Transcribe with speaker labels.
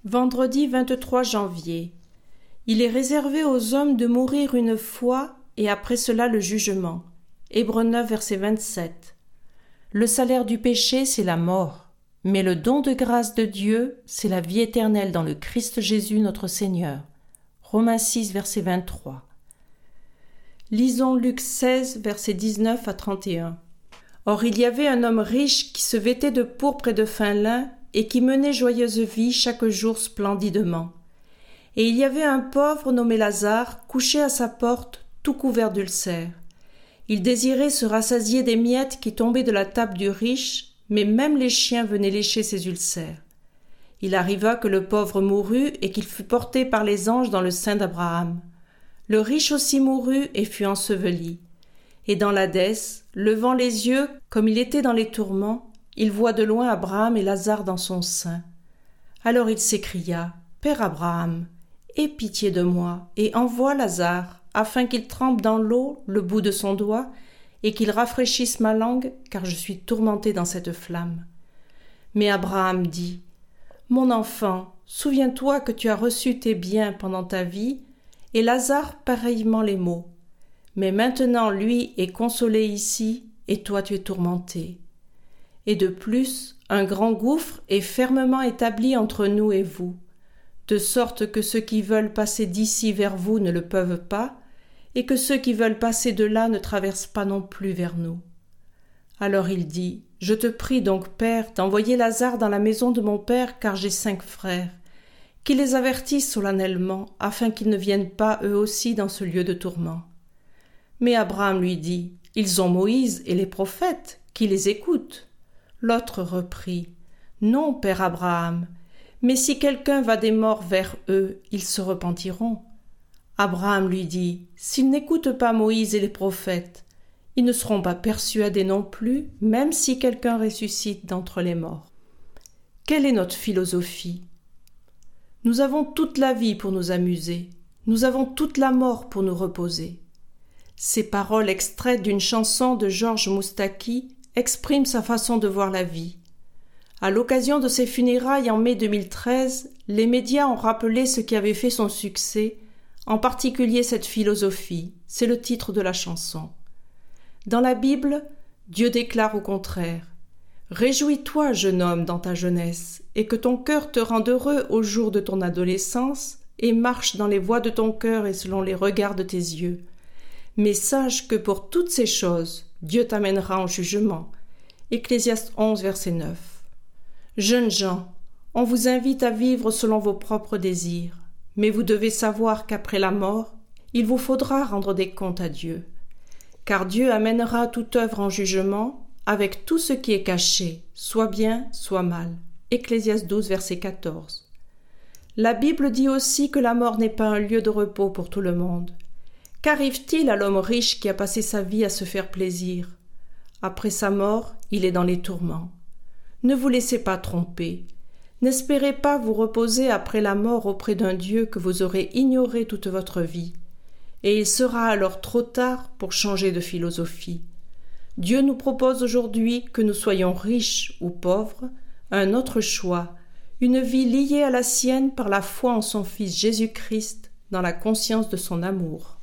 Speaker 1: Vendredi 23 janvier. Il est réservé aux hommes de mourir une fois et après cela le jugement. Hébreux 9, verset 27. Le salaire du péché, c'est la mort, mais le don de grâce de Dieu, c'est la vie éternelle dans le Christ Jésus notre Seigneur. Romains 6, verset 23. Lisons Luc 16, versets 19 à 31. Or il y avait un homme riche qui se vêtait de pourpre et de fin lin et qui menait joyeuse vie chaque jour splendidement. Et il y avait un pauvre nommé Lazare, couché à sa porte, tout couvert d'ulcères. Il désirait se rassasier des miettes qui tombaient de la table du riche, mais même les chiens venaient lécher ses ulcères. Il arriva que le pauvre mourut et qu'il fut porté par les anges dans le sein d'Abraham. Le riche aussi mourut et fut enseveli. Et dans l'Hadès, levant les yeux, comme il était dans les tourments, il voit de loin Abraham et Lazare dans son sein. Alors il s'écria, « Père Abraham, aie pitié de moi, et envoie Lazare, afin qu'il trempe dans l'eau le bout de son doigt, et qu'il rafraîchisse ma langue, car je suis tourmenté dans cette flamme. » Mais Abraham dit, « Mon enfant, souviens-toi que tu as reçu tes biens pendant ta vie, et Lazare pareillement les maux. Mais maintenant lui est consolé ici, et toi tu es tourmenté. Et de plus, un grand gouffre est fermement établi entre nous et vous, de sorte que ceux qui veulent passer d'ici vers vous ne le peuvent pas, et que ceux qui veulent passer de là ne traversent pas non plus vers nous. » Alors il dit, « Je te prie donc, Père, d'envoyer Lazare dans la maison de mon père, car j'ai 5 frères, qu'il les avertisse solennellement, afin qu'ils ne viennent pas eux aussi dans ce lieu de tourment. » Mais Abraham lui dit, « Ils ont Moïse et les prophètes, qui les écoutent. » L'autre reprit, « Non, père Abraham, mais si quelqu'un va des morts vers eux, ils se repentiront. » Abraham lui dit, « S'ils n'écoutent pas Moïse et les prophètes, ils ne seront pas persuadés non plus, même si quelqu'un ressuscite d'entre les morts. » Quelle est notre philosophie ? Nous avons toute la vie pour nous amuser, nous avons toute la mort pour nous reposer. Ces paroles extraites d'une chanson de Georges Moustaki expriment sa façon de voir la vie. À l'occasion de ses funérailles en mai 2013, les médias ont rappelé ce qui avait fait son succès, en particulier cette philosophie, c'est le titre de la chanson. Dans la Bible, Dieu déclare au contraire « Réjouis-toi, jeune homme, dans ta jeunesse, et que ton cœur te rende heureux au jour de ton adolescence, et marche dans les voies de ton cœur et selon les regards de tes yeux. Mais sache que pour toutes ces choses, Dieu t'amènera en jugement. » Ecclésiaste 11, verset 9. Jeunes gens, on vous invite à vivre selon vos propres désirs, mais vous devez savoir qu'après la mort, il vous faudra rendre des comptes à Dieu. Car Dieu amènera toute œuvre en jugement, avec tout ce qui est caché, soit bien, soit mal. Ecclésiaste 12, verset 14. La Bible dit aussi que la mort n'est pas un lieu de repos pour tout le monde. Qu'arrive-t-il à l'homme riche qui a passé sa vie à se faire plaisir ? Après sa mort, il est dans les tourments. Ne vous laissez pas tromper. N'espérez pas vous reposer après la mort auprès d'un Dieu que vous aurez ignoré toute votre vie. Et il sera alors trop tard pour changer de philosophie. Dieu nous propose aujourd'hui que nous soyons riches ou pauvres, un autre choix, une vie liée à la sienne par la foi en son Fils Jésus-Christ, dans la conscience de son amour.